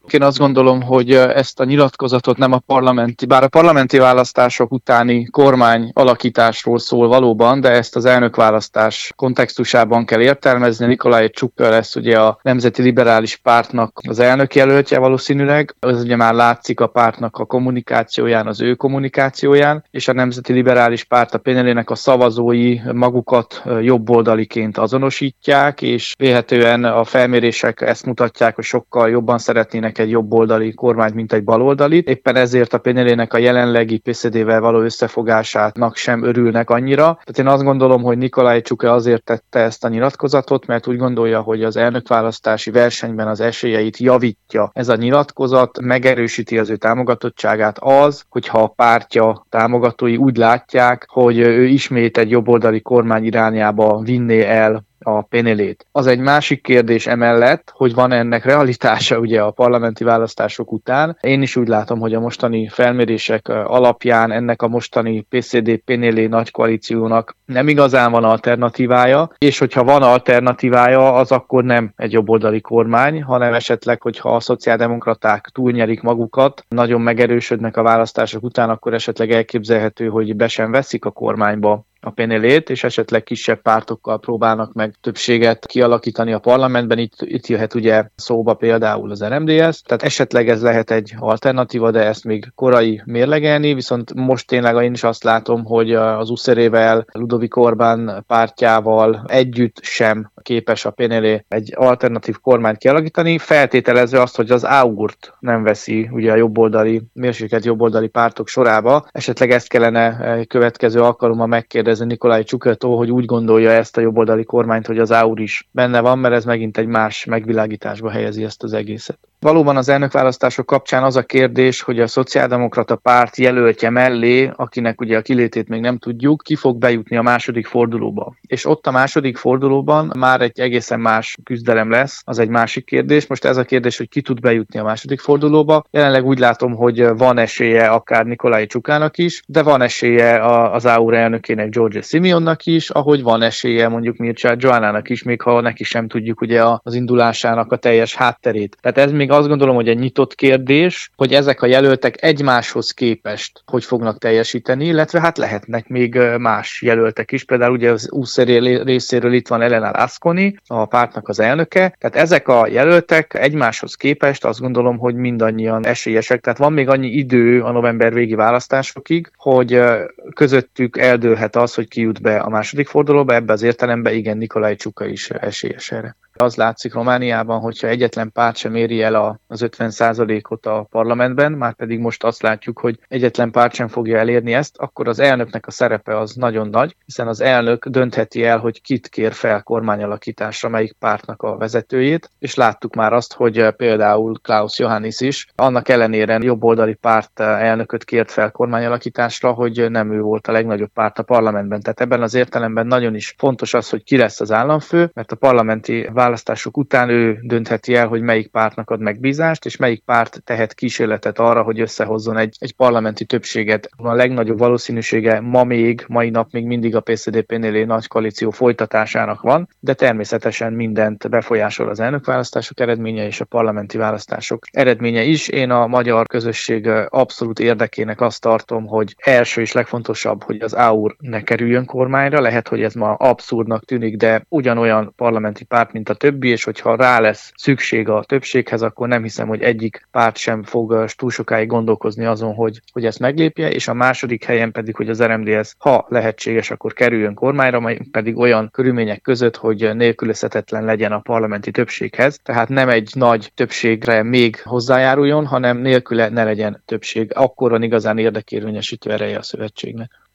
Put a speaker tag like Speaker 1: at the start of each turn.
Speaker 1: Én azt gondolom, hogy ezt a nyilatkozatot nem bár a parlamenti választások utáni kormány alakításról szól valóban, de ezt az elnökválasztás kontextusában kell értelmezni. Nikolaj Csuka lesz ugye a Nemzeti Liberális Pártnak az elnökjelöltje valószínűleg. Ez ugye már látszik a pártnak a kommunikációján, az ő kommunikációján, és a Nemzeti Liberális Párt, a PNL-nek a szavazói magukat jobboldaliként azonosítják, és véhetően a felmérések ezt mutatják, hogy sokkal jobban szeretnének egy jobboldali kormányt, mint egy baloldalit. Éppen ezért a PNL-nek a jelenlegi PSD-vel való összefogásának sem örülnek annyira. Tehát én azt gondolom, hogy Nikolaj Csuka azért tette ezt a nyilatkozatot, mert úgy gondolja, hogy az elnökválasztási versenyben az esélyeit javítja ez a nyilatkozat, megerősíti az ő támogatottságát az, hogyha a pártja támogatói úgy látják, hogy ő ismét egy jobboldali kormány irányába vinné el a PNL-t. Az egy másik kérdés emellett, hogy van ennek realitása ugye a parlamenti választások után. Én is úgy látom, hogy a mostani felmérések alapján ennek a mostani PSD-PNL nagy koalíciónak nem igazán van alternatívája, és hogyha van alternatívája, az akkor nem egy jobboldali kormány, hanem esetleg, hogyha a szociáldemokraták túlnyerik magukat, nagyon megerősödnek a választások után, akkor esetleg elképzelhető, hogy be sem veszik a kormányba a PNL-t, és esetleg kisebb pártokkal próbálnak meg többséget kialakítani a parlamentben. Itt jöhet ugye szóba például az RMDSZ, tehát esetleg ez lehet egy alternatíva, de ezt még korai mérlegelni, viszont most tényleg én is azt látom, hogy az USZR-ével, Ludovic Orbán pártjával együtt sem képes a PNL egy alternatív kormányt kialakítani, feltételezve azt, hogy az AUR-t nem veszi ugye a jobboldali, mérsékelt jobboldali pártok sorába. Esetleg ezt kellene következő alkalommal megkérdezni Nikolaj Csukától, hogy úgy gondolja ezt a jobboldali kormányt, hogy az AUR is benne van, mert ez megint egy más megvilágításba helyezi ezt az egészet. Valóban az elnökválasztások kapcsán az a kérdés, hogy a szociáldemokrata párt jelöltje mellé, akinek ugye a kilétét még nem tudjuk, ki fog bejutni a második fordulóba. És ott a második fordulóban már egy egészen más küzdelem lesz, az egy másik kérdés. Most ez a kérdés, hogy ki tud bejutni a második fordulóba. Jelenleg úgy látom, hogy van esélye akár Nikolaj Csukának is, de van esélye az AUR elnökének, Giorgia Simeonnak is, ahogy van esélye mondjuk Mircea Joanának is, még ha neki sem tudjuk ugye az indulásának a teljes hátterét. Tehát ez még azt gondolom, hogy egy nyitott kérdés, hogy ezek a jelöltek egymáshoz képest hogy fognak teljesíteni, illetve hát lehetnek még más jelöltek is. Például ugye az USZR részéről itt van Elena Lasconi, a pártnak az elnöke. Tehát ezek a jelöltek egymáshoz képest azt gondolom, hogy mindannyian esélyesek. Tehát van még annyi idő a november végi választásokig, hogy közöttük eldőlhet az, hogy ki jut be a második fordulóba. Ebbe az értelemben igen, Nikolaj Csuka is esélyes erre. Az látszik Romániában, hogyha egyetlen párt sem éri el az 50%-ot a parlamentben, már pedig most azt látjuk, hogy egyetlen párt sem fogja elérni ezt, akkor az elnöknek a szerepe az nagyon nagy, hiszen az elnök döntheti el, hogy kit kér fel kormányalakításra, melyik pártnak a vezetőjét, és láttuk már azt, hogy például Klaus Johannis is annak ellenére jobboldali párt elnököt kért fel kormányalakításra, hogy nem ő volt a legnagyobb párt a parlamentben. Tehát ebben az értelemben nagyon is fontos az, hogy ki lesz az államfő, mert a parlamenti választások után ő döntheti el, hogy melyik pártnak ad megbízást, és melyik párt tehet kísérletet arra, hogy összehozzon egy parlamenti többséget. A legnagyobb valószínűsége mai nap még mindig a PSD-PNL nagy koalíció folytatásának van, de természetesen mindent befolyásol az elnökválasztások eredménye és a parlamenti választások eredménye is. Én a magyar közösség abszolút érdekének azt tartom, hogy első és legfontosabb, hogy az AUR ne kerüljön kormányra. Lehet, hogy ez ma abszurdnak tűnik, de ugyanolyan parlamenti párt, mint a többi, és hogyha rá lesz szükség a többséghez, akkor nem hiszem, hogy egyik párt sem fog túl sokáig gondolkozni azon, hogy ezt meglépje, és a második helyen pedig, hogy az RMDSZ, ha lehetséges, akkor kerüljön kormányra, majd pedig olyan körülmények között, hogy nélkülözhetetlen legyen a parlamenti többséghez, tehát nem egy nagy többségre még hozzájáruljon, hanem nélküle ne legyen többség. Akkor van igazán érdekérvényesítő ereje a szövetségnek.